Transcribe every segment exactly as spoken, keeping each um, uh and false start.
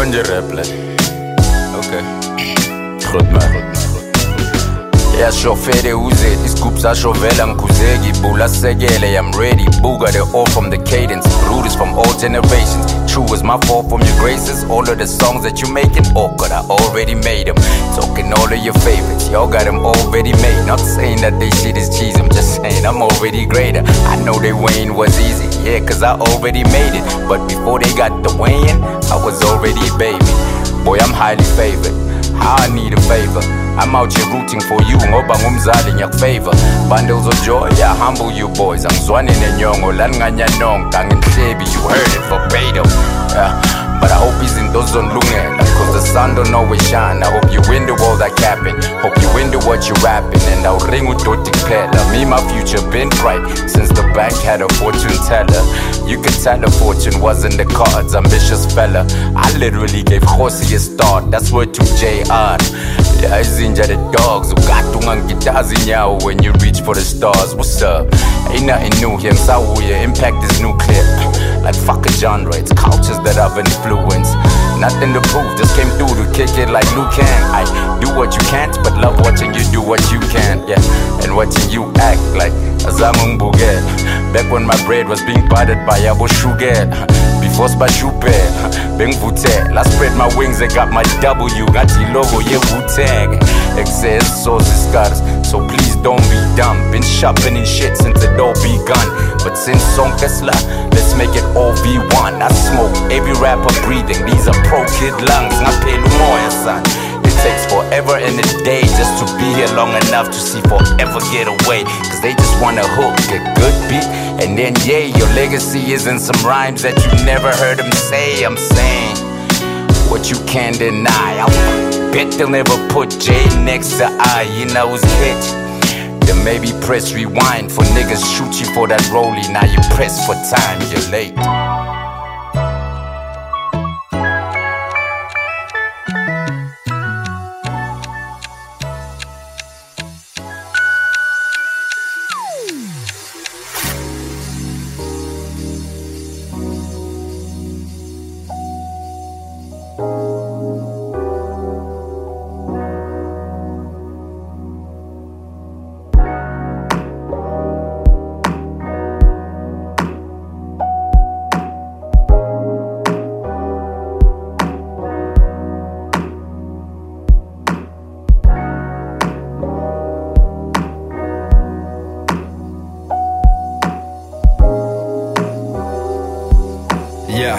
Manje rap like. Okay. Goed man. Yashofere uze, iscoops ashovela ngikuzeki bula segele, I'm ready, booga the all from the cadence, roots from all generations, true is my fault from your graces, all of the songs that you making, oh god I already made them, talking all of your favorites, y'all got them already made, not saying that they shit is cheese, I'm just saying I'm already greater, I know they weighing was easy, yeah cause I already made it, but before they got the weighing, I was already a baby, boy I'm highly favored, how I need a favor, I'm out here rooting for you, ngoba ngumzali ngiyakufavor. Bundles of joy, I humble you boys. Angizwani nenyongo, langanya nonke, angihlebi, you heard it verbatim. Yeah. But I hope izinto zonlungela, cause the sun don't always shine. I hope you into all that capping, hope you into what you rapping. And I'll ring udoti kuphela. Me, my future been bright since the bank had a fortune teller. You could tell the fortune wasn't the cards, ambitious fella. I literally gave Hosi a start, that's word to J R. Yeah, izinja the dogs, ugatu ngangitazi nyawo when you reach for the stars. What's up? Ain't nothing new here, Msawuye, impact is nuclear. Like fuck a genre, it's cultures that I've influenced. Nothing to prove, just came through to kick it like Luke can. I do what you can't, but love watching you do what you can. Yeah, and watching you act like Azamu Mbugel. Back when my bread was being buttered by Yabo Shugel. Before Spashupe, Beng Vute. I spread my wings, I got my W. Got the logo, yeah, Wu-Tang. Excess sauce scars, so please don't be dumb. Been shopping in shit since it all begun. But since Song Tesla, let's make it all V one. I smoke every rapper breathing, these are pro kid lungs. Ngapelu moya son. It takes forever and a day just to be here long enough to see forever get away. Cause they just wanna hook a good beat, and then yeah, your legacy is in some rhymes that you never heard them say. I'm saying what you can't deny. I bet they'll never put J next to I, you know it's catchy. Then maybe press rewind for niggas shoot you for that rollie. Now you press for time, you're late. Yeah.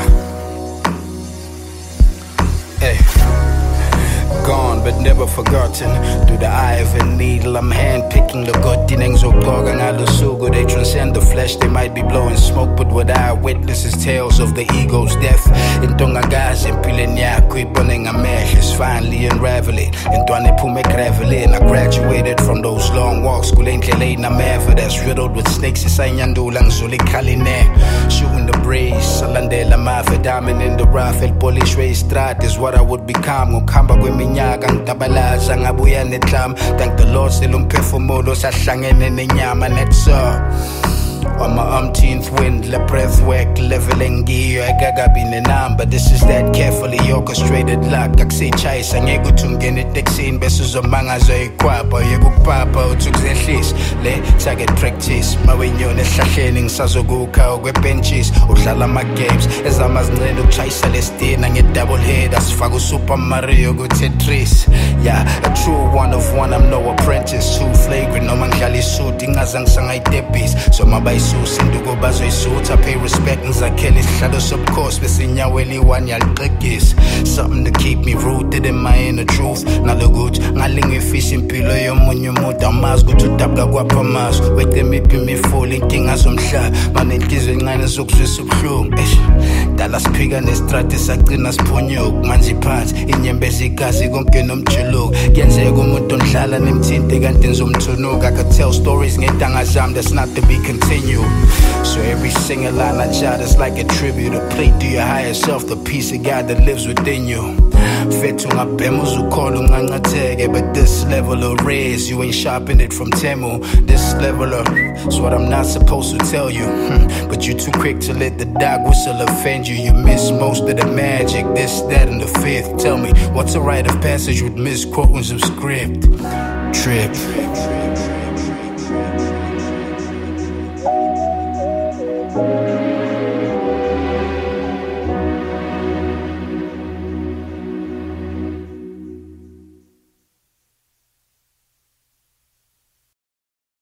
Hey. Gone but never forgotten. Through the eye of a needle, I'm handpicking the good things of Gogan. They transcend the flesh, they might be blowing smoke, but what I witness is tales of the ego's death. In Tongagas, in Pilenya, creeping a mesh is finally unraveling. In Tuanepume Gravelin, I graduated from those long walks. School ain't late, I'm ever that's riddled with snakes. It's Sanyandulang Zuli Kaline. Shooting the breeze, Salandela Mafe, diamond in the rough, El Polish race strat is what I would become. Ukamba Gwiminyagang Tabalaza, Ngabuya Netlam. Thank the Lord, Silumpefumodo, Sashangen and Nyama Netsa. On my umpteenth wind, le breath work, leveling gear, I gaga bin a number. This is that carefully orchestrated luck. I say chase, and you go to get it, Dixie, Bessus of Mangas, a quapa, you go papa, took the list. Le target practice, my way on the shashening, Sazoguka, or benches, or Shalama games. As I'm as little chase, Celestine, and get double head, as Fago Super Mario, go Tetris. Yeah, a true one of one, I'm no apprentice, too flagrant, no man jolly shooting as ang sangay depis. So my base. Sindugo bazo suit, I pay respect and I kill it. Shadows of course, but sinya weli one yal is something to keep me rooted in my inner truth. Na lo good, ngaling we fishing pilo yo munyo muta mas go to tabla guapa mas. Wait them me me falling king as um sha. Man in kizo ngana zuk su subhum. Dallas piga ne stratis akrinas ponyo. Manzi pants, inyembezi kazi gonke nomchulu. Genze go muton shala nimtinte gantin zum tunog. I could tell stories ngedanga zam that's not to be continued. So every single line I jot is like a tribute, a plea to your higher self, the peace of God that lives within you. Fethu ngabhema uzukhola ungangatheke, but this level of raise, you ain't shopping it from Temu. This level of, it's what I'm not supposed to tell you. But you too quick to let the dog whistle offend you. You miss most of the magic, this, that, and the fifth. Tell me, what's a rite of passage with misquoting some script? Trip.